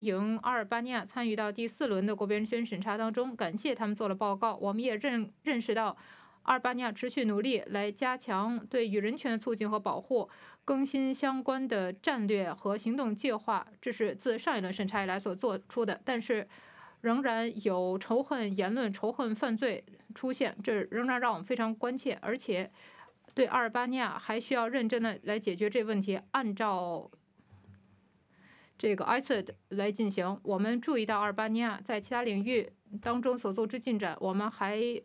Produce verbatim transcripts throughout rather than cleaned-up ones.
迎阿尔巴尼亚参与到第四轮的国别人权审查当中，感谢他们做了报告。我们也认认识到，阿尔巴尼亚持续努力来加强对于人权的促进和保护，更新相关的战略和行动计划，这是自上一轮审查以来所做出的。但是，仍然有仇恨言论、仇恨犯罪出现，这仍然让我们非常关切。而且，对阿尔巴尼亚还需要认真的来解决这个问题，按照这个 I C E D 来进行。我们注意到阿尔巴尼亚在其他领域当中所做之进展，我们还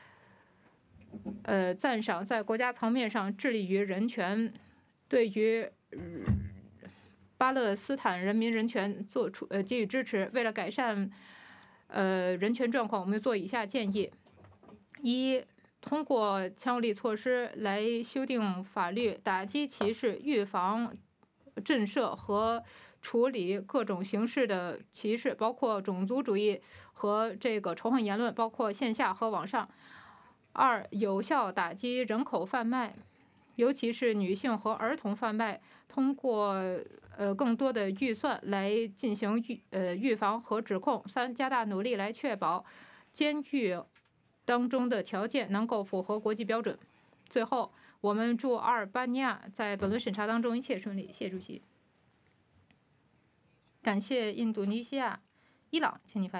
呃赞赏在国家层面上致力于人权，对于巴勒斯坦人民人权做出呃给予支持。为了改善呃人权状况，我们做以下建议：一、通过强有力措施来修订法律，打击歧视，预防、震慑和处理各种形式的歧视，包括种族主义和这个仇恨言论，包括线下和网上。二、有效打击人口贩卖，尤其是女性和儿童贩卖，通过呃更多的预算来进行预呃预防和指控。三、加大努力来确保监狱当中的条件能够符合国际标准。最后，我们祝阿尔巴尼亚在本轮审查当中一切顺利。谢谢主席。感谢印度尼西亚、伊朗，请你发言。